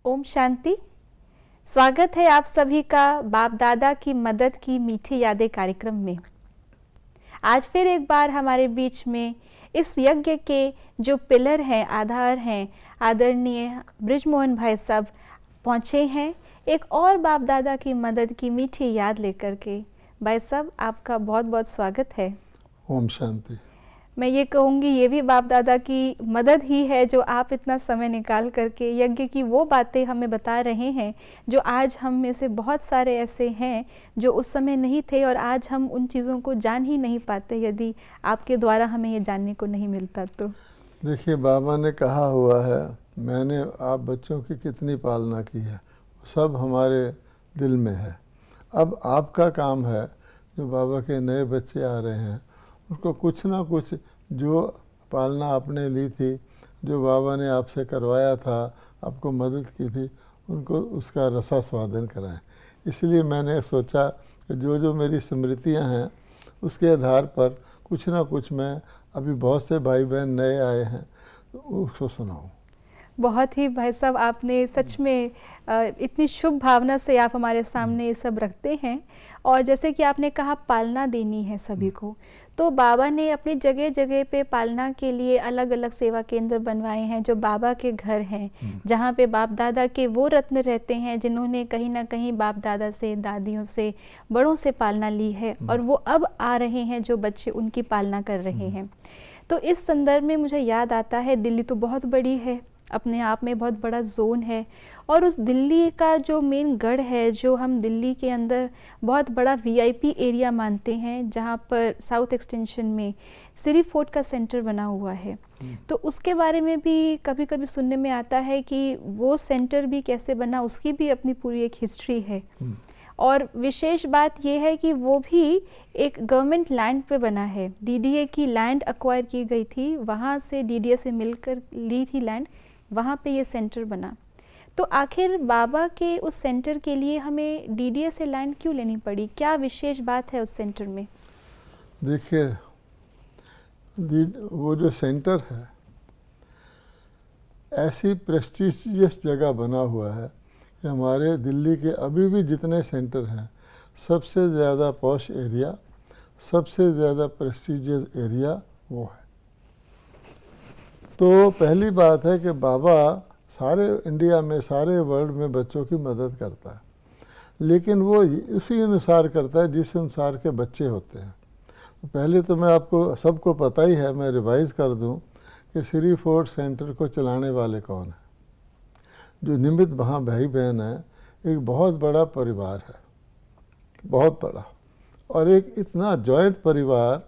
ओम शांति। स्वागत है आप सभी का बाप दादा की मदद की मीठी यादें कार्यक्रम में। आज फिर एक बार हमारे बीच में इस यज्ञ के जो पिलर हैं, आधार हैं, आदरणीय बृजमोहन भाई साहब पहुँचे हैं एक और बाप दादा की मदद की मीठी याद लेकर के। भाई साहब, आपका बहुत बहुत स्वागत है। ओम शांति। मैं ये कहूँगी ये भी बाप दादा की मदद ही है जो आप इतना समय निकाल करके यज्ञ की वो बातें हमें बता रहे हैं जो आज हम में से बहुत सारे ऐसे हैं जो उस समय नहीं थे और आज हम उन चीज़ों को जान ही नहीं पाते यदि आपके द्वारा हमें ये जानने को नहीं मिलता तो। देखिए, बाबा ने कहा हुआ है, मैंने आप बच्चों की कितनी पालना की है, सब हमारे दिल में है। अब आपका काम है, जो बाबा के नए बच्चे आ रहे हैं उसको कुछ ना कुछ जो पालना आपने ली थी, जो बाबा ने आपसे करवाया था, आपको मदद की थी, उनको उसका रसास्वादन कराएं। इसलिए मैंने सोचा कि जो मेरी स्मृतियां हैं उसके आधार पर कुछ ना कुछ मैं, अभी बहुत से भाई बहन नए आए हैं तो उसको सुनाऊं। बहुत ही भाई साहब, आपने सच में इतनी शुभ भावना से आप हमारे सामने ये सब रखते हैं। और जैसे कि आपने कहा पालना देनी है सभी को, तो बाबा ने अपनी जगह जगह पे पालना के लिए अलग अलग सेवा केंद्र बनवाए हैं जो बाबा के घर हैं, जहाँ पे बाप दादा के वो रत्न रहते हैं जिन्होंने कहीं ना कहीं बाप दादा से, दादियों से, बड़ों से पालना ली है और वो अब आ रहे हैं जो बच्चे उनकी पालना कर रहे हैं। तो इस संदर्भ में मुझे याद आता है, दिल्ली तो बहुत बड़ी है, अपने आप में बहुत बड़ा जोन है, और उस दिल्ली का जो मेन गढ़ है, जो हम दिल्ली के अंदर बहुत बड़ा वीआईपी एरिया मानते हैं, जहाँ पर साउथ एक्सटेंशन में सिरी फोर्ट का सेंटर बना हुआ है, तो उसके बारे में भी कभी कभी सुनने में आता है कि वो सेंटर भी कैसे बना, उसकी भी अपनी पूरी एक हिस्ट्री है। और विशेष बात यह है कि वो भी एक गवर्नमेंट लैंड पे बना है, डीडीए की लैंड एक्वायर की गई थी, वहाँ से डीडीए से मिलकर ली थी लैंड, वहाँ पे ये सेंटर बना। तो आखिर बाबा के उस सेंटर के लिए हमें डीडीए से लैंड क्यों लेनी पड़ी? क्या विशेष बात है उस सेंटर में? देखिए, वो जो सेंटर है ऐसी प्रेस्टिजियस जगह बना हुआ है कि हमारे दिल्ली के अभी भी जितने सेंटर हैं सबसे ज़्यादा पॉश एरिया, सबसे ज़्यादा प्रेस्टिजियस एरिया वो है। तो पहली बात है कि बाबा सारे इंडिया में, सारे वर्ल्ड में बच्चों की मदद करता है, लेकिन वो उसी अनुसार करता है जिस अनुसार के बच्चे होते हैं। तो पहले तो मैं आपको सबको पता ही है, मैं रिवाइज़ कर दूं कि सिरी फोर्ट सेंटर को चलाने वाले कौन हैं। जो निमित्त वहाँ भाई बहन है, एक बहुत बड़ा परिवार है, बहुत बड़ा, और एक इतना जॉइंट परिवार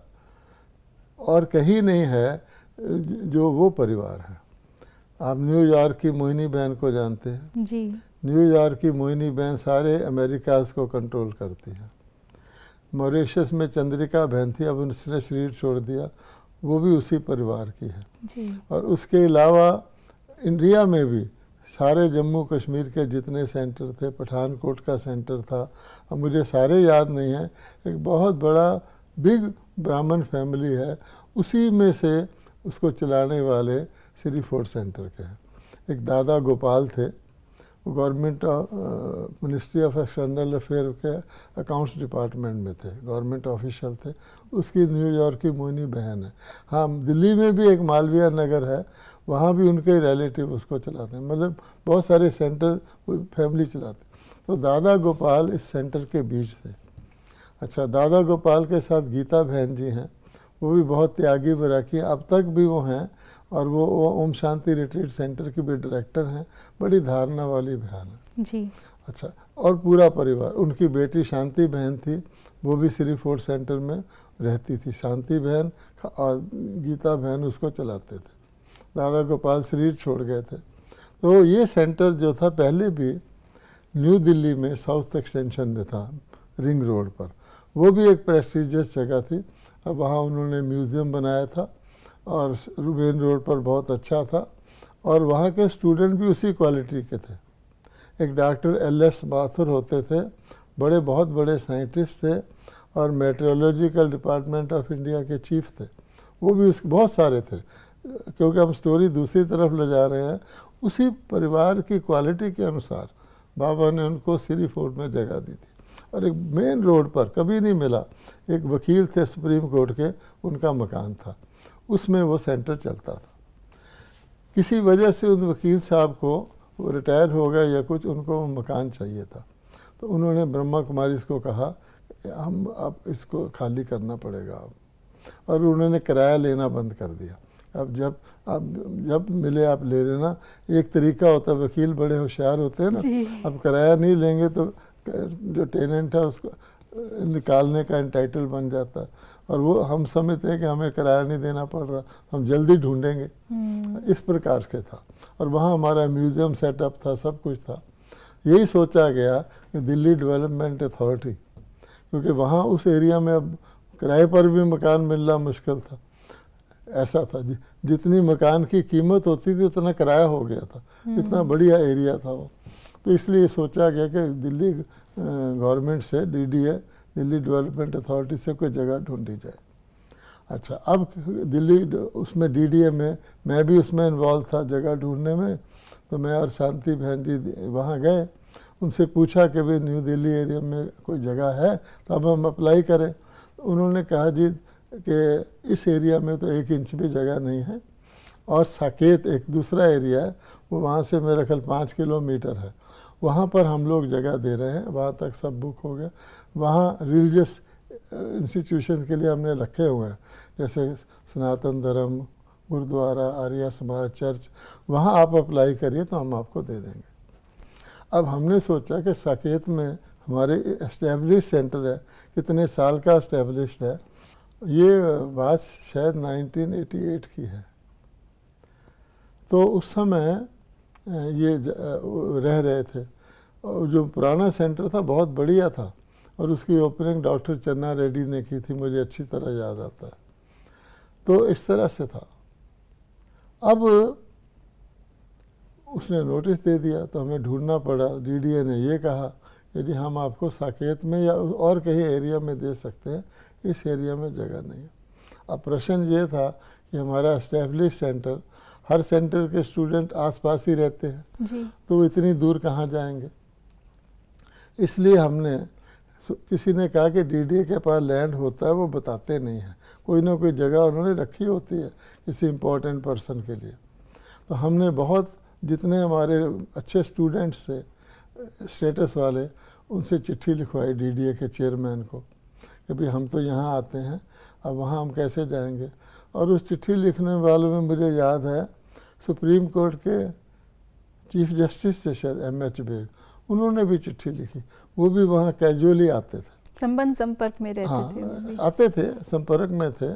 और कहीं नहीं है जो वो परिवार है। आप न्यूयॉर्क की मोहिनी बहन को जानते हैं जी। न्यूयॉर्क की मोहिनी बहन सारे अमेरिकाज को कंट्रोल करती है। मॉरिशस में चंद्रिका बहन थी, अब उसने शरीर छोड़ दिया, वो भी उसी परिवार की है जी। और उसके अलावा इंडिया में भी सारे जम्मू कश्मीर के जितने सेंटर थे, पठानकोट का सेंटर था, अब मुझे सारे याद नहीं है, एक बहुत बड़ा बिग ब्राह्मण फैमिली है, उसी में से उसको चलाने वाले सिरी फोर्ट सेंटर के हैं। एक दादा गोपाल थे, वो government ministry of external affair के अकाउंट्स डिपार्टमेंट में थे, गवर्नमेंट ऑफिशियल थे। उसकी न्यूयॉर्क की मोहिनी बहन है। हाँ, दिल्ली में भी एक मालवीय नगर है, वहाँ भी उनके रिलेटिव उसको चलाते हैं, मतलब बहुत सारे सेंटर फैमिली चलाते। तो दादा गोपाल इस सेंटर के बीच थे। अच्छा, दादा गोपाल के साथ गीता बहन जी हैं, वो भी बहुत त्यागी बराकी, अब तक भी वो हैं, और वो ओम शांति रिट्रीट सेंटर की भी डायरेक्टर हैं, बड़ी धारणा वाली बहन है जी। अच्छा, और पूरा परिवार, उनकी बेटी शांति बहन थी, वो भी सिरी फोर्ट सेंटर में रहती थी। शांति बहन और गीता बहन उसको चलाते थे। दादा गोपाल शरीर छोड़ गए थे। तो ये सेंटर जो था पहले भी न्यू दिल्ली में साउथ एक्सटेंशन में था, रिंग रोड पर, वो भी एक प्रेस्टिजियस जगह थी। अब वहाँ उन्होंने म्यूज़ियम बनाया था और रूबेन रोड पर बहुत अच्छा था, और वहाँ के स्टूडेंट भी उसी क्वालिटी के थे। एक डॉक्टर एल.एस. माथुर होते थे, बड़े बहुत बड़े साइंटिस्ट थे और मेट्रोलॉजिकल डिपार्टमेंट ऑफ इंडिया के चीफ थे, वो भी उसके बहुत सारे थे। क्योंकि हम स्टोरी दूसरी तरफ ले जा रहे हैं, उसी परिवार की क्वालिटी के अनुसार बाबा ने उनको सिरी फोर्ट में जगह दी थी। और एक मेन रोड पर कभी नहीं मिला, एक वकील थे सुप्रीम कोर्ट के, उनका मकान था, उसमें वो सेंटर चलता था। किसी वजह से उन वकील साहब को, वो रिटायर हो गए या कुछ, उनको मकान चाहिए था, तो उन्होंने ब्रह्मा कुमारी को कहा हम अब इसको खाली करना पड़ेगा अब, और उन्होंने किराया लेना बंद कर दिया। अब जब मिले आप ले लेना, एक तरीका होता है, वकील बड़े होशियार होते हैं ना, अब किराया नहीं लेंगे तो जो टेनेंट है उसको निकालने का एंटाइटल बन जाता है, और वो हम समझते हैं कि हमें किराया नहीं देना पड़ रहा, हम जल्दी ढूंढेंगे, इस प्रकार से था। और वहाँ हमारा म्यूज़ियम सेटअप था, सब कुछ था। यही सोचा गया कि दिल्ली डेवलपमेंट अथॉरिटी, क्योंकि वहाँ उस एरिया में अब किराए पर भी मकान मिलना मुश्किल था, ऐसा था जितनी मकान की कीमत होती थी उतना किराया हो गया था, इतना बढ़िया एरिया था वो। तो इसलिए सोचा गया कि दिल्ली गवर्नमेंट से, DDA दिल्ली डेवलपमेंट अथॉरिटी से कोई जगह ढूंढी जाए। अच्छा, अब दिल्ली उसमें DDA में मैं भी उसमें इन्वॉल्व था जगह ढूंढने में, तो मैं और शांति बहन जी वहाँ गए, उनसे पूछा कि भाई न्यू दिल्ली एरिया में कोई जगह है तो अब हम अप्लाई करें। उन्होंने कहा जी कि इस एरिया में तो 1 इंच भी जगह नहीं है, और साकेत एक दूसरा एरिया है, वो वहाँ से मेरा ख्याल 5 किलोमीटर है, वहाँ पर हम लोग जगह दे रहे हैं, वहाँ तक सब बुक हो गया। वहाँ रिलीजियस इंस्टीट्यूशन के लिए हमने रखे हुए हैं, जैसे सनातन धर्म, गुरुद्वारा, आर्य समाज, चर्च, वहाँ आप अप्लाई करिए तो हम आपको दे देंगे। अब हमने सोचा कि साकेत में हमारे एस्टेब्लिश सेंटर है, कितने साल का एस्टेब्लिश्ड है, ये बात शायद 1988 की है। तो उस समय ये रह रहे थे, और जो पुराना सेंटर था बहुत बढ़िया था, और उसकी ओपनिंग डॉक्टर चन्ना रेड्डी ने की थी, मुझे अच्छी तरह याद आता है। तो इस तरह से था। अब उसने नोटिस दे दिया तो हमें ढूंढना पड़ा। DDA ने ये कहा कि जी हम आपको साकेत में या और कहीं एरिया में दे सकते हैं, इस एरिया में जगह नहीं है। अब प्रश्न ये था कि हमारा एस्टेब्लिश सेंटर, हर सेंटर के स्टूडेंट आसपास ही रहते हैं जी। तो वो इतनी दूर कहाँ जाएंगे। इसलिए हमने, किसी ने कहा कि DDA के पास लैंड होता है, वो बताते नहीं हैं, कोई ना कोई जगह उन्होंने रखी होती है किसी इम्पोर्टेंट पर्सन के लिए। तो हमने बहुत, जितने हमारे अच्छे स्टूडेंट्स थे स्टेटस वाले, उनसे चिट्ठी लिखवाई DDA के चेयरमैन को कि भाई हम तो यहाँ आते हैं, अब वहाँ हम कैसे जाएंगे। और उस चिट्ठी लिखने वालों में मुझे याद है सुप्रीम कोर्ट के चीफ जस्टिस थे शायद, MH बेग, उन्होंने भी चिट्ठी लिखी। वो भी वहाँ कैजुअली आते थे, संपर्क में रहते थे, वो भी आते थे, संपर्क में थे।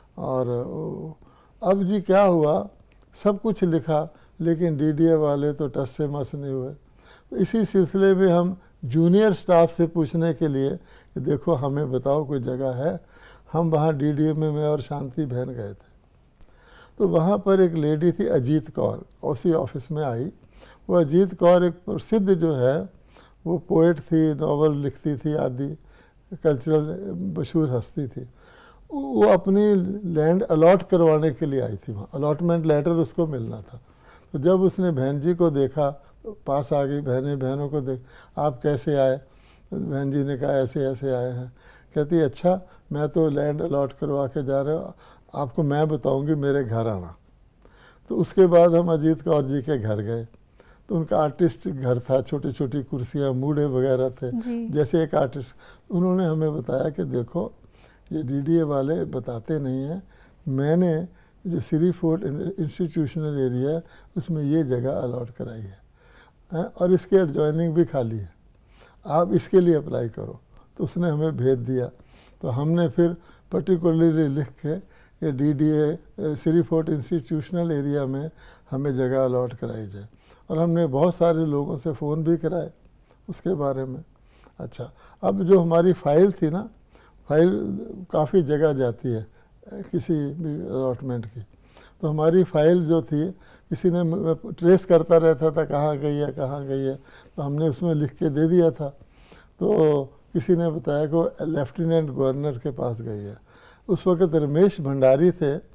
और अब जी क्या हुआ, सब कुछ लिखा, लेकिन DDA वाले तो टस से मस नहीं हुए। तो इसी सिलसिले में हम जूनियर स्टाफ से पूछने के लिए कि देखो हमें बताओ कोई जगह है, हम वहाँ DDA में मैं और शांति बहन गए थे। तो वहाँ पर एक लेडी थी अजीत कौर, उसी ऑफिस में आई। वो अजीत कौर एक प्रसिद्ध जो है वो पोएट थी, नॉवल लिखती थी आदि, कल्चरल मशहूर हस्ती थी। वो अपनी लैंड अलॉट करवाने के लिए आई थी वहाँ, अलॉटमेंट लेटर उसको मिलना था। तो जब उसने बहन जी को देखा तो पास आ गई, बहनों को देख, आप कैसे आए। तो बहन जी ने कहा ऐसे ऐसे आए हैं। कहती अच्छा मैं तो लैंड अलॉट करवा के जा रहा हूँ, आपको मैं बताऊँगी, मेरे घर आना। तो उसके बाद हम अजीत कौर जी के घर गए, तो उनका आर्टिस्ट घर था, छोटी छोटी कुर्सियाँ, मूढ़े वगैरह थे जैसे एक आर्टिस्ट। उन्होंने हमें बताया कि देखो ये DDA वाले बताते नहीं हैं, मैंने जो सिरी फोर्ट इंस्टीट्यूशनल एरिया है उसमें ये जगह अलॉट कराई है, और इसके एडजॉइनिंग भी खाली है, आप इसके लिए अप्लाई करो। तो उसने हमें भेज दिया। तो हमने फिर पर्टिकुलरली लिख के ये DDA Siri Fort institutional area में हमें जगह अलॉट कराई जाए, और हमने बहुत सारे लोगों से फ़ोन भी कराए उसके बारे में। अच्छा, अब जो हमारी फ़ाइल थी ना, फाइल काफ़ी जगह जाती है किसी भी अलॉटमेंट की, तो हमारी फ़ाइल जो थी किसी ने ट्रेस करता रहता था कहाँ गई है कहाँ गई है, तो हमने उसमें लिख के दे दिया था। तो किसी ने बताया कि लेफ्टिनेंट गवर्नर के पास गई है। उस वक़्त रमेश भंडारी थे,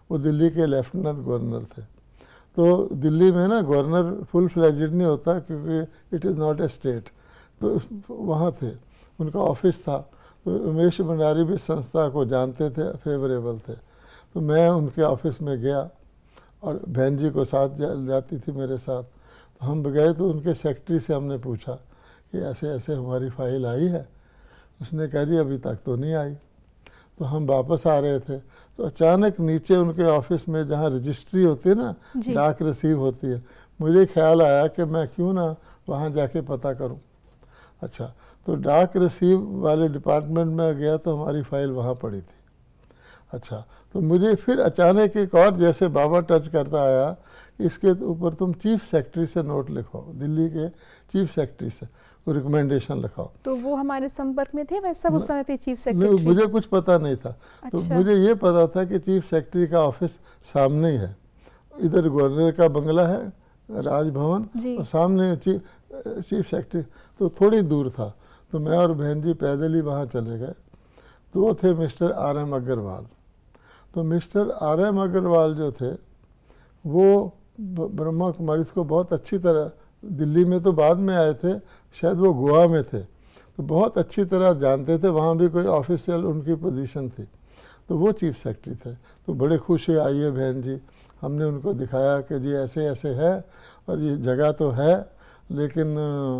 वो दिल्ली के लेफ्टिनेंट गवर्नर थे। तो दिल्ली में ना गवर्नर फुल फ्लेजेड नहीं होता क्योंकि it is not a state, तो वहाँ थे, उनका ऑफिस था। तो रमेश भंडारी भी संस्था को जानते थे, फेवरेबल थे। तो मैं उनके ऑफिस में गया और बहन जी को साथ जाती थी मेरे साथ। तो हम गए तो उनके सेक्रेटरी से हमने पूछा कि ऐसे ऐसे हमारी फाइल आई है। उसने कहा जी अभी तक तो नहीं आई। तो हम वापस आ रहे थे तो अचानक नीचे उनके ऑफिस में जहाँ रजिस्ट्री होती है ना, डाक रिसीव होती है, मुझे ख्याल आया कि मैं क्यों ना वहाँ जाके पता करूँ। अच्छा, तो डाक रिसीव वाले डिपार्टमेंट में गया तो हमारी फाइल वहाँ पड़ी थी। अच्छा, तो मुझे फिर अचानक एक और जैसे बाबा टच करता आया, इसके ऊपर तुम चीफ सेक्रेटरी से नोट लिखो, दिल्ली के चीफ सेक्रेटरी से रिकमेंडेशन लिखाओ। तो वो हमारे संपर्क में थे वैसा उस समय पे चीफ सेक्रेटरी? मुझे कुछ पता नहीं था। अच्छा। तो मुझे ये पता था कि चीफ सेक्रेटरी का ऑफिस सामने ही है, इधर गवर्नर का बंगला है, राजभवन, और सामने चीफ सेक्रेटरी, तो थोड़ी दूर था। तो मैं और बहन जी पैदल ही वहाँ चले गए। तो वो थे मिस्टर RM अग्रवाल। तो मिस्टर RM अग्रवाल जो थे वो ब्रह्मा कुमारीज को बहुत अच्छी तरह, दिल्ली में तो बाद में आए थे, शायद वो गोवा में थे, तो बहुत अच्छी तरह जानते थे, वहाँ भी कोई ऑफिशियल उनकी पोजीशन थी। तो वो चीफ सेक्रेटरी थे। तो बड़े खुश हुए, आइए बहन जी, हमने उनको दिखाया कि जी ऐसे ऐसे है और ये जगह तो है, लेकिन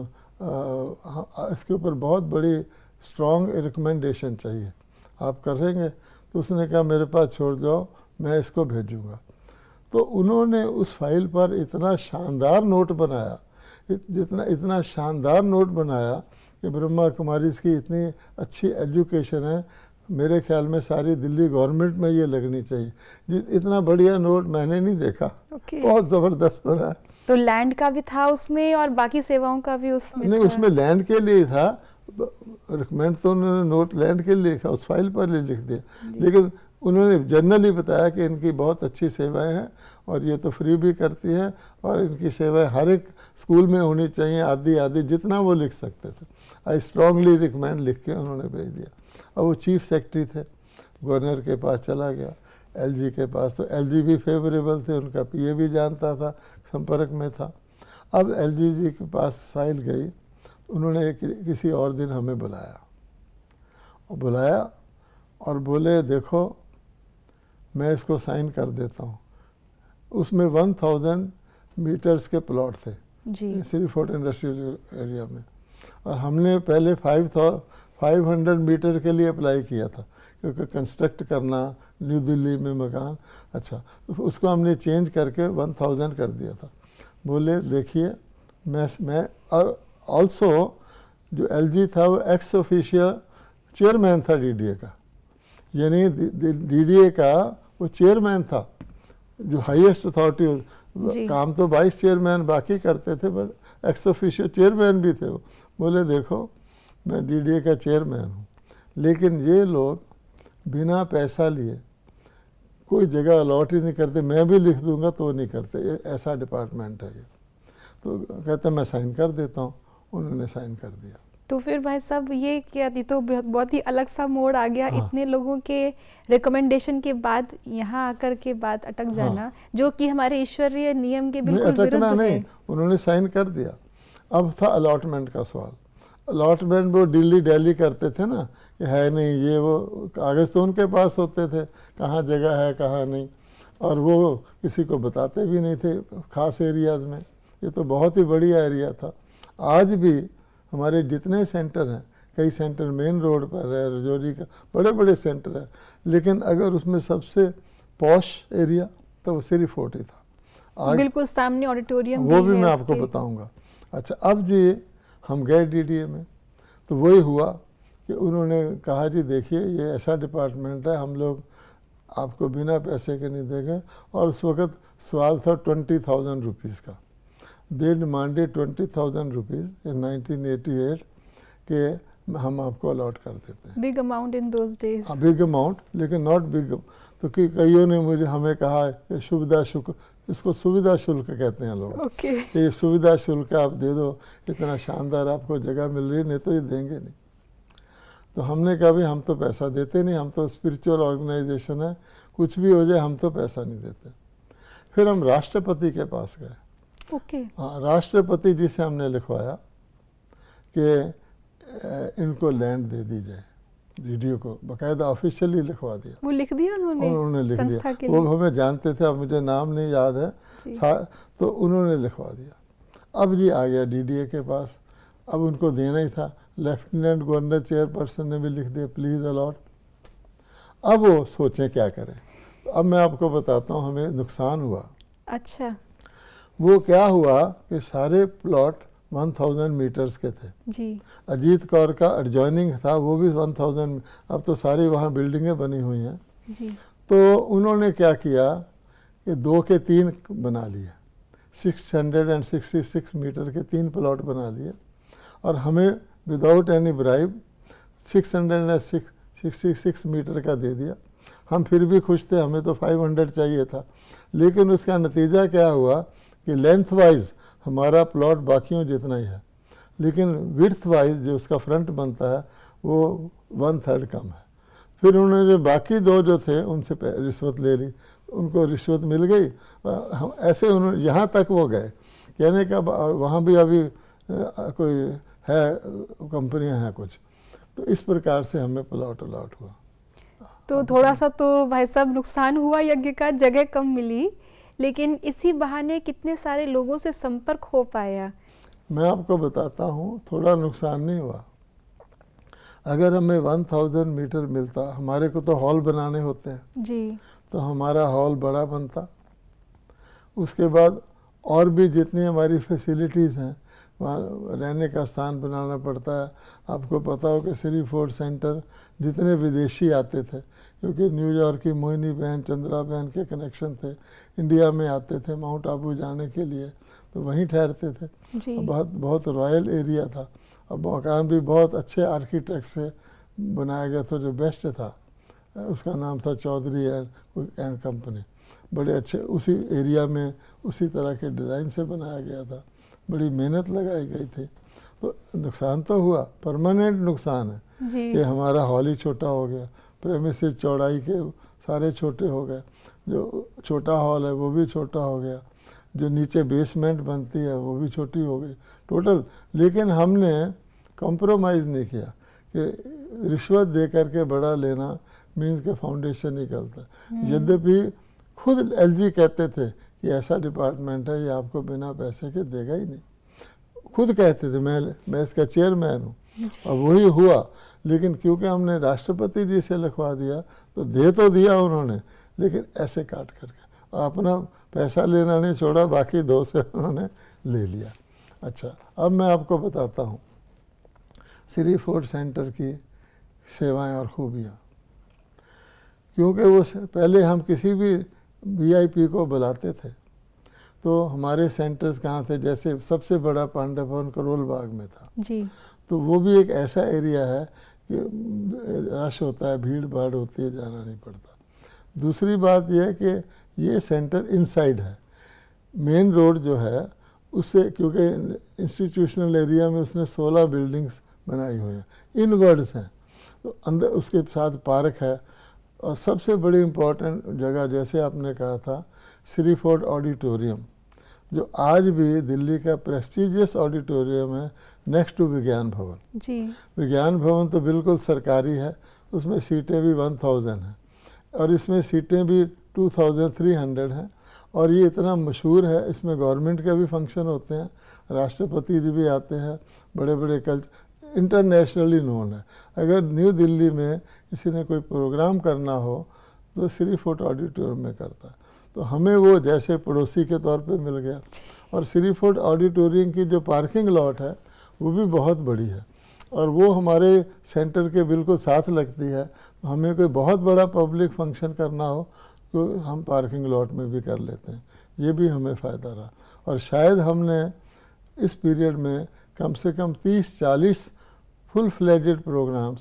इसके ऊपर बहुत बड़ी स्ट्रॉन्ग रिकमेंडेशन चाहिए, आप करेंगे? तो उसने कहा मेरे पास छोड़ जाओ, मैं इसको भेजूँगा। तो उन्होंने उस फाइल पर इतना शानदार नोट बनाया, इतना शानदार नोट बनाया कि ब्रह्मा कुमारी की इतनी अच्छी एजुकेशन है, मेरे ख्याल में सारी दिल्ली गवर्नमेंट में ये लगनी चाहिए। इतना बढ़िया नोट मैंने नहीं देखा। बहुत ज़बरदस्त बना। तो लैंड का भी था उसमें और बाकी सेवाओं का भी उसमें? नहीं, उसमें लैंड के लिए था, रिकमेंड तो उन्होंने नोट लैंड के लिए लिखा, उस फाइल पर लिख दिया, लेकिन उन्होंने जनरली बताया कि इनकी बहुत अच्छी सेवाएं हैं और ये तो फ्री भी करती हैं और इनकी सेवाएं हर एक स्कूल में होनी चाहिए, आदि आदि जितना वो लिख सकते थे। आई स्ट्रांगली रिकमेंड लिख के उन्होंने भेज दिया। और वो चीफ सेक्रेटरी थे, गवर्नर के पास चला गया, LG के पास, तो LG भी फेवरेबल थे, उनका PA भी जानता था, संपर्क में था। अब LG जी के पास फाइल गई, उन्होंने किसी और दिन हमें बुलाया और बोले देखो मैं इसको साइन कर देता हूँ। उसमें 1000 मीटर्स के प्लॉट थे श्री फोर्ट इंडस्ट्रियल एरिया में, और हमने पहले 500 मीटर के लिए अप्लाई किया था क्योंकि कंस्ट्रक्ट करना न्यू दिल्ली में मकान। अच्छा, तो उसको हमने चेंज करके 1000 कर दिया था। बोले देखिए मैं और ऑल्सो जो LG था वो एक्स ऑफिशियल चेयरमैन था DDA का, यानी DDA का वो चेयरमैन था, जो हाईएस्ट अथॉरिटी। काम तो 22 चेयरमैन बाकी करते थे, पर एक्स ऑफिशियल चेयरमैन भी थे वो। बोले देखो मैं DDA का चेयरमैन हूँ, लेकिन ये लोग बिना पैसा लिए कोई जगह अलॉट ही नहीं करते, मैं भी लिख दूंगा तो नहीं करते, ऐसा डिपार्टमेंट है ये। तो कहते मैं साइन कर देता हूँ, उन्होंने साइन कर दिया। तो फिर भाई साहब ये क्या थी, तो बहुत ही अलग सा मोड़ आ गया। हाँ। इतने लोगों के रिकमेंडेशन के बाद यहाँ आकर के बात अटक जाना। हाँ। जो कि हमारे ईश्वरीय नियम के बिल्कुल विरुद्ध है। नहीं, उन्होंने साइन कर दिया। अब था अलॉटमेंट का सवाल। अलॉटमेंट वो दिल्ली करते थे ना, कि है नहीं, ये वो कागज़ तो उनके पास होते थे, कहाँ जगह है कहाँ नहीं, और वो किसी को बताते भी नहीं थे खास एरियाज़ में। ये तो बहुत ही बढ़िया एरिया था। आज भी हमारे जितने सेंटर हैं, कई सेंटर मेन रोड पर है, रजौरी का बड़े बड़े सेंटर है, लेकिन अगर उसमें सबसे पॉश एरिया तो वो श्री फोर्ट ही था। बिल्कुल सामने ऑडिटोरियम वो भी मैं आपको बताऊंगा। अच्छा, अब जी हम गए DDA में, तो वही हुआ कि उन्होंने कहा जी देखिए ये ऐसा डिपार्टमेंट है, हम लोग आपको बिना पैसे के नहीं देंगे। और उस वक़्त सवाल था 20,000 रुपीज़ का। दे डिमांडेड 20,000 रुपीज़ इन 1988 के हम आपको अलॉट कर देते हैं। Big amount in those days. हाँ, बिग अमाउंट, लेकिन नॉट बिग। तो कईयों ने हमें कहा ये सुविधा शुल्क, इसको सुविधा शुल्क कहते हैं लोग। ये सुविधा शुल्क आप दे दो, इतना शानदार आपको जगह मिल रही है, नहीं तो ये देंगे नहीं। तो हमने कहा भाई हम तो पैसा देते नहीं, हम तो स्पिरिचुअल ऑर्गेनाइजेशन है, कुछ भी हो जाए हम तो पैसा नहीं देते। फिर हम राष्ट्रपति के पास गए। ओके। हाँ, राष्ट्रपति जी से हमने लिखवाया कि इनको लैंड दे दी जाए, डीडीओ को बाकायदा ऑफिशियली लिखवा दिया। वो लिख दिया उन्होंने लिख संस्था के दिया, लिए? वो हमें जानते थे, अब मुझे नाम नहीं याद है, तो उन्होंने लिखवा दिया। अब जी आ गया डीडीए के पास, अब उनको देना ही था। लेफ्टिनेंट गवर्नर चेयरपर्सन ने भी लिख दिया प्लीज अलॉट। अब वो सोचें क्या करें। तो अब मैं आपको बताता हूँ हमें नुकसान हुआ। अच्छा। वो क्या हुआ कि सारे प्लॉट 1000 मीटर्स के थे जी। अजीत कौर का एडजॉइनिंग था, वो भी 1000। अब तो सारी वहाँ बिल्डिंगें बनी हुई हैं जी। तो उन्होंने क्या किया कि 2 के 3 बना लिए, 666 मीटर के 3 प्लॉट बना लिए और हमें विदाउट एनी ब्राइब 666 मीटर का दे दिया। हम फिर भी खुश थे, हमें तो 500 चाहिए था। लेकिन उसका नतीजा क्या हुआ कि लेंथ वाइज हमारा प्लॉट बाकियों जितना ही है, लेकिन विड्थ वाइज जो उसका फ्रंट बनता है वो 1/3 कम है। फिर उन्होंने बाकी 2 जो थे उनसे रिश्वत ले ली, उनको रिश्वत मिल गई। हम ऐसे उन्होंने यहाँ तक वो गए कहने का, वहाँ भी अभी कोई है कंपनियाँ हैं कुछ, तो इस प्रकार से हमें प्लॉट अलॉट हुआ। तो थोड़ा सा तो भाई साहब नुकसान हुआ यज्ञ का, जगह कम मिली, लेकिन इसी बहाने कितने सारे लोगों से संपर्क हो पाया। मैं आपको बताता हूँ, थोड़ा नुकसान नहीं हुआ। अगर हमें 1000 मीटर मिलता, हमारे को तो हॉल बनाने होते हैं जी, तो हमारा हॉल बड़ा बनता। उसके बाद और भी जितनी हमारी फैसिलिटीज़ हैं, वहाँ रहने का स्थान बनाना पड़ता है। आपको पता हो कि श्री फोर्ट सेंटर जितने विदेशी आते थे, क्योंकि न्यूयॉर्क की मोहिनी बहन, चंद्रा बहन के कनेक्शन थे, इंडिया में आते थे माउंट आबू जाने के लिए, तो वहीं ठहरते थे। बहुत रॉयल एरिया था और मकान भी बहुत अच्छे आर्किटेक्ट से बनाया गया था, जो बेस्ट था। उसका नाम था चौधरी एंड कंपनी। बड़े अच्छे उसी एरिया में उसी तरह के डिज़ाइन से बनाया गया था, बड़ी मेहनत लगाई गई थी। तो नुकसान तो हुआ, परमानेंट नुकसान है कि हमारा हॉल ही छोटा हो गया, प्रेमिसेस चौड़ाई के सारे छोटे हो गए, जो छोटा हॉल है वो भी छोटा हो गया, जो नीचे बेसमेंट बनती है वो भी छोटी हो गई टोटल। लेकिन हमने कॉम्प्रोमाइज़ नहीं किया कि रिश्वत दे करके बड़ा लेना मीन्स के फाउंडेशन निकलता। यद्यपि खुद एलजी कहते थे कि ऐसा डिपार्टमेंट है ये आपको बिना पैसे के देगा ही नहीं, खुद कहते थे। मैं इसका चेयरमैन हूँ और वही हुआ। लेकिन क्योंकि हमने राष्ट्रपति जी से लिखवा दिया तो दे तो दिया उन्होंने, लेकिन ऐसे काट करके अपना पैसा लेना नहीं छोड़ा, बाकी 2 से उन्होंने ले लिया। अच्छा, अब मैं आपको बताता हूँ श्री फोर्ट सेंटर की सेवाएं और खूबियाँ। क्योंकि वो पहले हम किसी भी वीआईपी को बुलाते थे तो हमारे सेंटर्स कहाँ थे, जैसे सबसे बड़ा पांडव भवन करोल बाग में था जी, तो वो भी एक ऐसा एरिया है कि रश होता है, भीड़ भाड़ होती है, जाना नहीं पड़ता। दूसरी बात यह है कि ये सेंटर इनसाइड है, मेन रोड जो है उससे, क्योंकि इंस्टीट्यूशनल एरिया में उसने 16 बिल्डिंग्स बनाई हुई हैं, इनवर्ड्स हैं, तो अंदर उसके साथ पार्क है। और सबसे बड़ी इम्पोर्टेंट जगह, जैसे आपने कहा था, श्री फोर्ट ऑडिटोरियम, जो आज भी दिल्ली का प्रेस्टिजियस ऑडिटोरियम है नेक्स्ट टू विज्ञान भवन जी। विज्ञान भवन तो बिल्कुल सरकारी है, उसमें सीटें भी 1000 हैं और इसमें सीटें भी 2300 हैं। और ये इतना मशहूर है, इसमें गवर्नमेंट के भी फंक्शन होते हैं, राष्ट्रपति जी भी आते हैं, बड़े बड़े इंटरनेशनली नोन है। अगर न्यू दिल्ली में किसी ने कोई प्रोग्राम करना हो तो श्री फोर्ट ऑडिटोरियम में करता है। तो हमें वो जैसे पड़ोसी के तौर पे मिल गया। और श्री फोर्ट ऑडिटोरियम की जो पार्किंग लॉट है वो भी बहुत बड़ी है और वो हमारे सेंटर के बिल्कुल साथ लगती है। तो हमें कोई बहुत बड़ा पब्लिक फंक्शन करना हो तो हम पार्किंग लॉट में भी कर लेते हैं, ये भी हमें फ़ायदा रहा। और शायद हमने इस पीरियड में कम से कम 30-40 full fledged programmes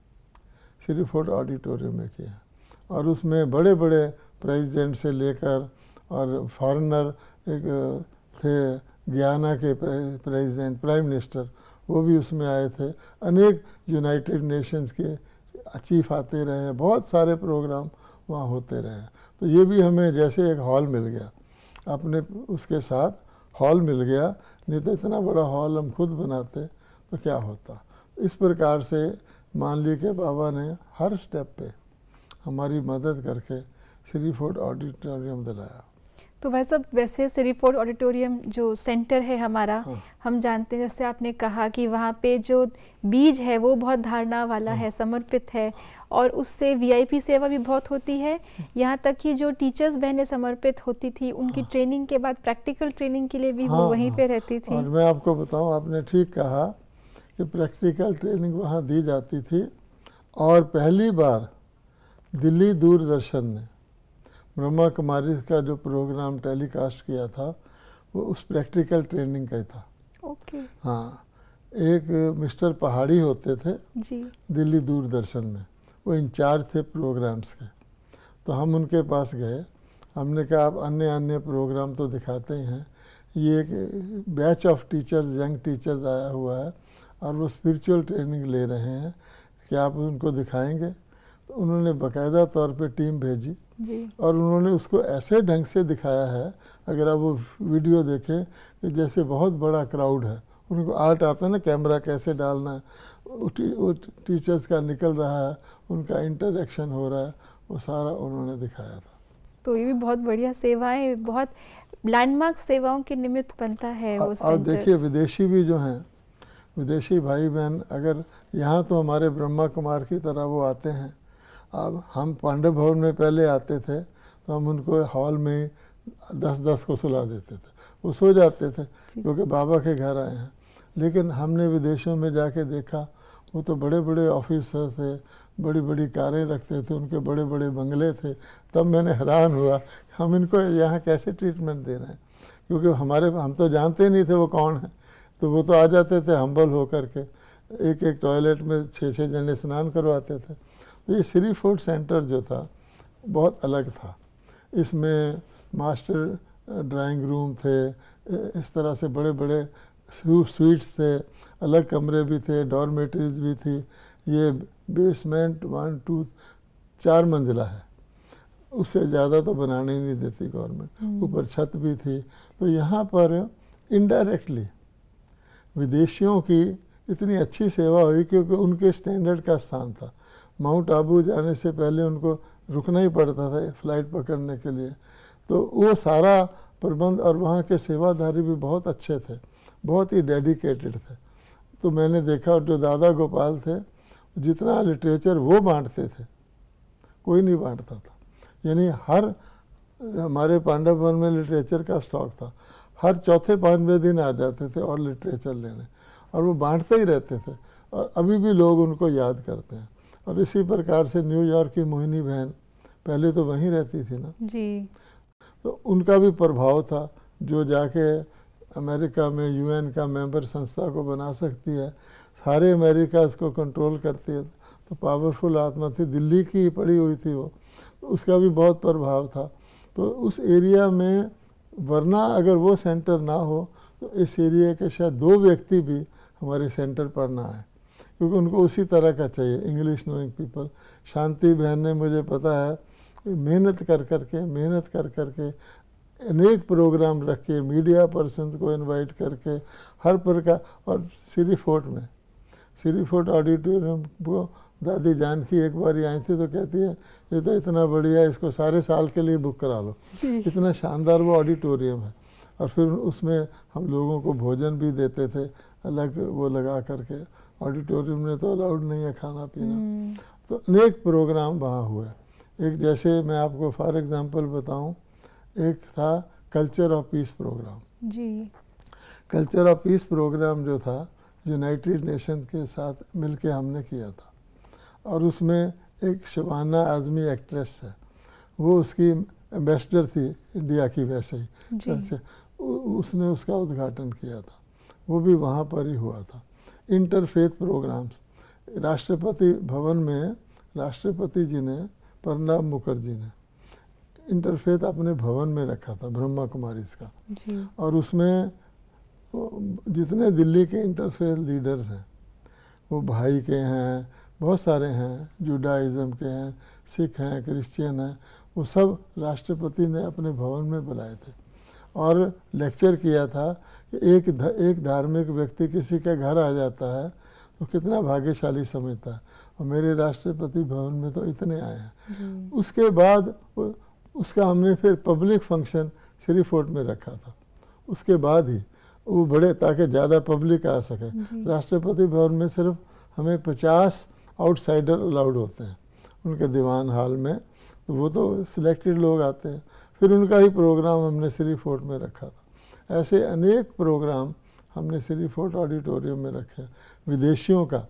Shri Fort auditorium में किए और उसमें बड़े बड़े प्रेसिडेंट से लेकर और फॉरेनर एक थे, गियाना के प्रेसिडेंट, प्राइम मिनिस्टर, वो भी उसमें आए थे। अनेक यूनाइटेड नेशंस के चीफ आते रहे हैं, बहुत सारे प्रोग्राम वहाँ होते रहे हैं। तो ये भी हमें जैसे एक हॉल मिल गया, अपने उसके साथ हॉल मिल गया, नहीं तो इतना बड़ा हॉल हम खुद बनाते तो क्या होता। इस प्रकार से मान ली कि बाबा ने हर स्टेप पे हमारी मदद करके श्री फोर्ट ऑडिटोरियम दिलाया। तो भाई साहब, वैसे श्री फोर्ट ऑडिटोरियम जो सेंटर है हमारा, हाँ। हम जानते हैं, जैसे आपने कहा कि वहाँ पे जो बीज है वो बहुत धारणा वाला है, समर्पित है, और उससे वीआईपी सेवा भी बहुत होती है। यहाँ तक कि जो टीचर्स बहनें समर्पित होती थी, उनकी ट्रेनिंग के बाद प्रैक्टिकल ट्रेनिंग के लिए भी वो वहीं पे रहती थी। और मैं आपको बताऊं, आपने ठीक कहा कि प्रैक्टिकल ट्रेनिंग वहाँ दी जाती थी। और पहली बार दिल्ली दूरदर्शन ने ब्रह्मा कुमारी का जो प्रोग्राम टेलीकास्ट किया था वो उस प्रैक्टिकल ट्रेनिंग का ही था। ओके। हाँ, एक मिस्टर पहाड़ी होते थे जी। दिल्ली दूरदर्शन में, वो इंचार्ज थे प्रोग्राम्स के। तो हम उनके पास गए, हमने कहा आप अन्य अन्य प्रोग्राम तो दिखाते ही हैं, ये एक batch of teachers, young teachers आया हुआ है और वो स्पिरिचुअल ट्रेनिंग ले रहे हैं, क्या आप उनको दिखाएंगे? तो उन्होंने बाकायदा तौर पे टीम भेजी जी। और उन्होंने उसको ऐसे ढंग से दिखाया है, अगर आप वो वीडियो देखें, कि जैसे बहुत बड़ा क्राउड है, उनको आर्ट आता है ना, कैमरा कैसे डालना है, वो टीचर्स का निकल रहा है, उनका इंटरेक्शन हो रहा है, वो सारा उन्होंने दिखाया था। तो ये भी बहुत बढ़िया सेवाएं, बहुत लैंडमार्क सेवाओं के निमित्त बनता है वो सेंटर। और देखिए विदेशी भी जो हैं, विदेशी भाई बहन अगर यहाँ तो हमारे ब्रह्मा कुमार की तरह वो आते हैं। अब हम पांडव भवन में पहले आते थे तो हम उनको हॉल में 10-10 को सुला देते थे, वो सो जाते थे क्योंकि बाबा के घर आए हैं। लेकिन हमने विदेशों में जाके देखा, वो तो बड़े बड़े ऑफिसर थे, बड़ी बड़ी कारें रखते थे, उनके बड़े बड़े बंगले थे। तब मैंने हैरान हुआ हम इनको यहाँ कैसे ट्रीटमेंट दे रहे हैं, क्योंकि हम तो जानते नहीं थे वो कौन है। तो वो तो आ जाते थे हम्बल होकर के, एक एक टॉयलेट में 6-6 जने स्नान करवाते थे। तो ये श्री फोर्ट सेंटर जो था बहुत अलग था। इसमें मास्टर ड्राइंग रूम थे, इस तरह से बड़े बड़े स्वीट्स थे, अलग कमरे भी थे, डॉर्मेटरीज भी थी। ये बेसमेंट 1, 2, 4 मंजिला है, उससे ज़्यादा तो बनाने ही नहीं देती गवर्नमेंट। ऊपर छत भी थी। तो यहाँ पर इनडायरेक्टली विदेशियों की इतनी अच्छी सेवा हुई क्योंकि उनके स्टैंडर्ड का स्थान था। माउंट आबू जाने से पहले उनको रुकना ही पड़ता था फ्लाइट पकड़ने के लिए। तो वो सारा प्रबंध, और वहाँ के सेवाधारी भी बहुत अच्छे थे, बहुत ही डेडिकेटेड थे। तो मैंने देखा जो दादा गोपाल थे, जितना लिटरेचर वो बांटते थे कोई नहीं बांटता था। यानी हर हमारे पांडव भवन में लिटरेचर का स्टॉक था, हर चौथे 5वें दिन आ जाते थे और लिटरेचर लेने, और वो बांटते ही रहते थे। और अभी भी लोग उनको याद करते हैं। और इसी प्रकार से न्यूयॉर्क की मोहिनी बहन पहले तो वहीं रहती थी ना जी, तो उनका भी प्रभाव था, जो जाके अमेरिका में यूएन का मेंबर संस्था को बना सकती है, सारे अमेरिका इसको कंट्रोल करती है। तो पावरफुल आत्मा थी, दिल्ली की ही पड़ी हुई थी वो, तो उसका भी बहुत प्रभाव था। तो उस एरिया में, वरना अगर वो सेंटर ना हो तो इस एरिया के शायद 2 व्यक्ति भी हमारे सेंटर पर ना आए, क्योंकि उनको उसी तरह का चाहिए, इंग्लिश नोइंग पीपल। शांति बहन ने, मुझे पता है, मेहनत कर करके अनेक प्रोग्राम रख के, मीडिया पर्सन को इनवाइट करके, हर प्रकार। और श्री फोर्ट ऑडिटोरियम को दादी जानकी एक बार आई थी तो कहती है ये तो इतना बढ़िया है, इसको सारे साल के लिए बुक करा लो, इतना शानदार वो ऑडिटोरियम है। और फिर उसमें हम लोगों को भोजन भी देते थे, अलग वो लगा करके। ऑडिटोरियम में तो अलाउड नहीं है खाना पीना। तो अनेक प्रोग्राम वहाँ हुए। एक जैसे मैं आपको फॉर एग्जांपल बताऊं, एक था कल्चर ऑफ पीस प्रोग्राम जी। कल्चर ऑफ पीस प्रोग्राम जो था यूनाइटेड नेशन के साथ मिलके हमने किया था। और उसमें एक शबाना आज़मी एक्ट्रेस है, वो उसकी एम्बेसडर थी इंडिया की, वैसे ही उसने उसका उद्घाटन किया था। वो भी वहाँ पर ही हुआ था। इंटरफेथ प्रोग्राम्स, राष्ट्रपति भवन में राष्ट्रपति जी ने, प्रणब मुखर्जी ने इंटरफेथ अपने भवन में रखा था, ब्रह्मा कुमारीज का। और उसमें जितने दिल्ली के इंटरफेथ लीडर्स हैं वो भाई के हैं, बहुत सारे हैं, जुडाइज़म के हैं, सिख हैं, क्रिश्चियन हैं, वो सब राष्ट्रपति ने अपने भवन में बुलाए थे और लेक्चर किया था कि एक धार्मिक व्यक्ति किसी के घर आ जाता है तो कितना भाग्यशाली समझता है, और मेरे राष्ट्रपति भवन में तो इतने आए हैं। उसके बाद उसका हमने फिर पब्लिक फंक्शन श्री फोर्ट में रखा था, उसके बाद ही वो बड़े, ताकि ज़्यादा पब्लिक आ सके। राष्ट्रपति भवन में सिर्फ हमें 50 आउटसाइडर अलाउड होते हैं उनके दीवान हॉल में, तो वो तो सिलेक्टेड लोग आते हैं। फिर उनका ही प्रोग्राम हमने श्री फोर्ट में रखा था। ऐसे अनेक प्रोग्राम हमने श्री फोर्ट ऑडिटोरियम में रखे। विदेशियों का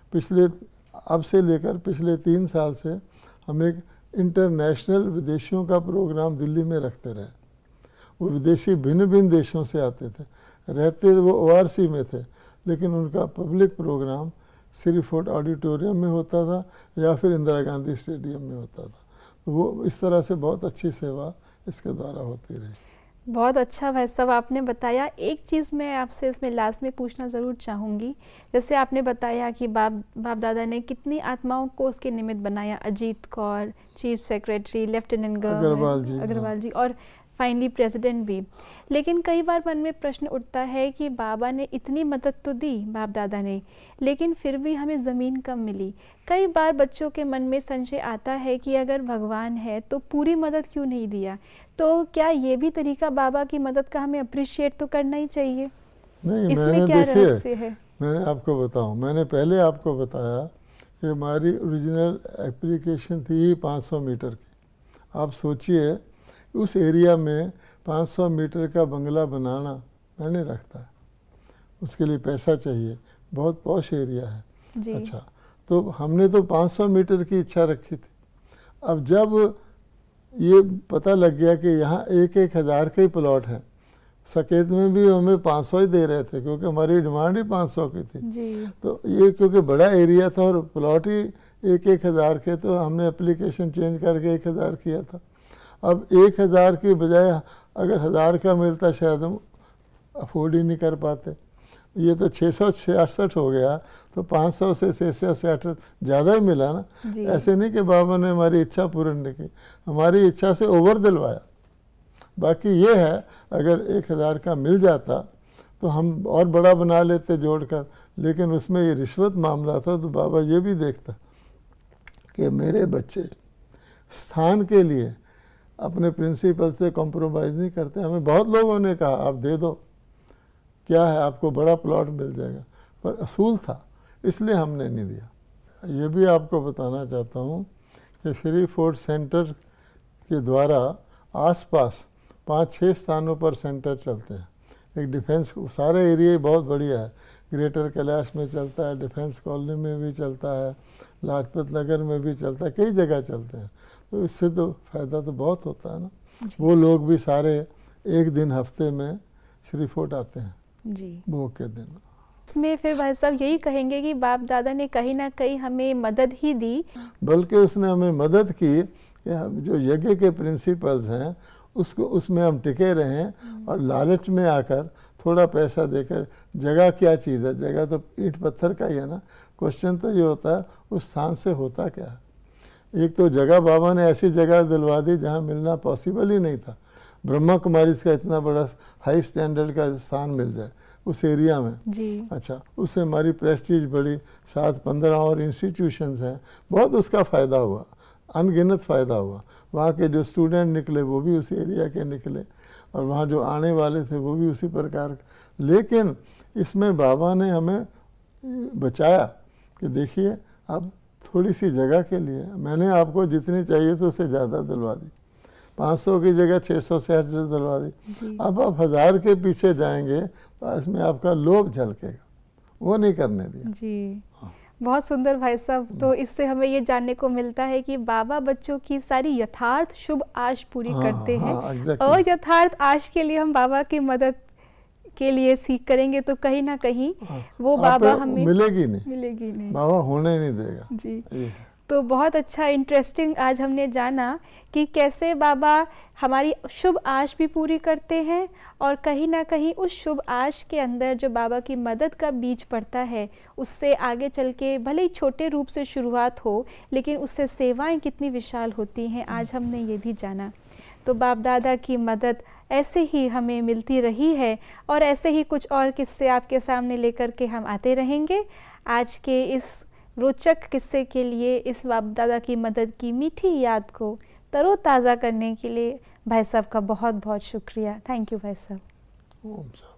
अब से लेकर पिछले 3 साल से हम एक इंटरनेशनल विदेशियों का प्रोग्राम दिल्ली में रखते रहे। वो विदेशी भिन्न भिन्न देशों से आते थे, रहते वो ORC में थे, लेकिन उनका public program Shri Fort auditorium में होता था या फिर इंदिरा गांधी स्टेडियम में होता था। तो वो इस तरह से बहुत अच्छी सेवा इसके द्वारा होती रही। बहुत अच्छा भाई साहब आपने बताया। एक चीज़ मैं आपसे इसमें लास्ट में पूछना ज़रूर चाहूँगी, जैसे आपने बताया कि बाप दादा ने कितनी आत्माओं को उसके निमित्त बनाया, Ajit Kaur, chief secretary, lieutenant governor Agarwal ji और फाइनली प्रेसिडेंट भी। लेकिन कई बार मन में प्रश्न उठता है कि बाबा ने इतनी मदद तो दी बाप दादा ने, लेकिन फिर भी हमें ज़मीन कम मिली। कई बार बच्चों के मन में संशय आता है कि अगर भगवान है तो पूरी मदद क्यों नहीं दिया। तो क्या ये भी तरीका बाबा की मदद का हमें अप्रिशिएट तो करना ही चाहिए? नहीं, इसमें क्या रहस्य है? मैंने आपको बताऊं, मैंने पहले आपको बताया कि हमारी ओरिजिनल एप्लीकेशन थी 500 मीटर की। आप सोचिए उस एरिया में 500 मीटर का बंगला बनाना मैंने रखता है, उसके लिए पैसा चाहिए, बहुत पॉश एरिया है जी। अच्छा, तो हमने तो 500 मीटर की इच्छा रखी थी। अब जब ये पता लग गया कि यहाँ 1,000 के ही प्लॉट हैं, सकेत में भी हमें 500 ही दे रहे थे क्योंकि हमारी डिमांड ही 500 की थी जी। तो ये क्योंकि बड़ा एरिया था और प्लॉट ही 1,000 के, तो हमने एप्लीकेशन चेंज करके 1,000 किया था। अब 1,000 की बजाय अगर 1,000 का मिलता शायद हम अफोर्ड ही नहीं कर पाते। ये तो 666 हो गया, तो 500 से 666 ज़्यादा ही मिला ना। ऐसे नहीं कि बाबा ने हमारी इच्छा पूर्ण नहीं की, हमारी इच्छा से ओवर दिलवाया। बाकी ये है अगर 1,000 का मिल जाता तो हम और बड़ा बना लेते जोड़कर, लेकिन उसमें ये रिश्वत मामला था। तो बाबा ये भी देखता कि मेरे बच्चे स्थान के लिए अपने प्रिंसिपल से कॉम्प्रोमाइज़ नहीं करते। हमें बहुत लोगों ने कहा आप दे दो, क्या है आपको बड़ा प्लॉट मिल जाएगा, पर असूल था इसलिए हमने नहीं दिया। ये भी आपको बताना चाहता हूँ कि श्री फोर्ट सेंटर के द्वारा आसपास 5-6 स्थानों पर सेंटर चलते हैं। एक डिफेंस, सारे एरिया बहुत बढ़िया है, ग्रेटर कैलाश में चलता है, डिफेंस कॉलोनी में भी चलता है, लाजपत नगर में भी चलता है, कई जगह चलते हैं। तो इससे तो फ़ायदा तो बहुत होता है ना। वो लोग भी सारे एक दिन हफ्ते में श्री फोर्ट आते हैं जी, भोग के दिन। इसमें फिर भाई साहब यही कहेंगे कि बाप दादा ने कहीं ना कहीं हमें मदद ही दी, बल्कि उसने हमें मदद की कि जो यज्ञ के प्रिंसिपल्स हैं उसको उसमें हम टिके रहें, और लालच में आकर थोड़ा पैसा देकर, जगह क्या चीज़ है, जगह तो ईंट पत्थर का ही है ना। क्वेश्चन तो ये होता है उस स्थान से होता क्या है। एक तो जगह बाबा ने ऐसी जगह दिलवा दी जहाँ मिलना पॉसिबल ही नहीं था। ब्रह्मा कुमारी का इतना बड़ा हाई स्टैंडर्ड का स्थान मिल जाए उस एरिया में जी। अच्छा, उससे हमारी प्रेस्टीज बढ़ी, 7-15 और इंस्टीट्यूशंस हैं, बहुत उसका फ़ायदा हुआ, अनगिनत फ़ायदा हुआ। वहाँ के जो स्टूडेंट निकले वो भी उसी एरिया के निकले, और वहाँ जो आने वाले थे वो भी उसी प्रकार। लेकिन इसमें बाबा ने हमें बचाया कि देखिए अब थोड़ी सी जगह के लिए मैंने आपको जितनी चाहिए तो उससे ज़्यादा दिलवा दी, 500 की जगह 666 दिलवा दी। अब आप 1000 के पीछे जाएंगे तो इसमें आपका लोभ झलकेगा, वो नहीं करने दिया जी। बहुत सुंदर भाई साहब। तो इससे हमें ये जानने को मिलता है कि बाबा बच्चों की सारी यथार्थ शुभ आश पूरी करते हैं। और यथार्थ आश के लिए हम बाबा की मदद के लिए सीख करेंगे तो कहीं ना कहीं वो बाबा हमें मिलेगी नहीं, बाबा होने नहीं देगा जी। तो बहुत अच्छा इंटरेस्टिंग आज हमने जाना कि कैसे बाबा हमारी शुभ आश भी पूरी करते हैं और कहीं ना कहीं उस शुभ आश के अंदर जो बाबा की मदद का बीज पड़ता है उससे आगे चल के भले ही छोटे रूप से शुरुआत हो लेकिन उससे सेवाएं कितनी विशाल होती हैं, आज हमने ये भी जाना। तो बाप दादा की मदद ऐसे ही हमें मिलती रही है और ऐसे ही कुछ और किस्से आपके सामने लेकर के हम आते रहेंगे। आज के इस रोचक किस्से के लिए, इस बाप दादा की मदद की मीठी याद को तरोताज़ा करने के लिए भाई साहब का बहुत बहुत शुक्रिया। थैंक यू भाई साहब। ओम शांति।